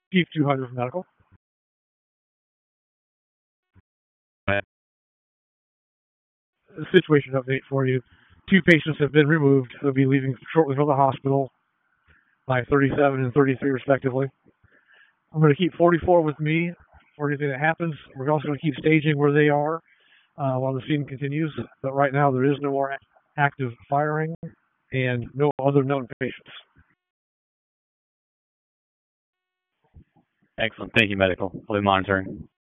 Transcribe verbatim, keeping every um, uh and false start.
Chief two hundred Medical. A situation update for you. Two patients have been removed. They'll be leaving shortly from the hospital by thirty-seven and thirty-three, respectively. I'm going to keep forty-four with me for anything that happens. We're also going to keep staging where they are uh, while the scene continues. But right now, there is no more active firing and no other known patients. Excellent. Thank you, Medical. I'll be monitoring.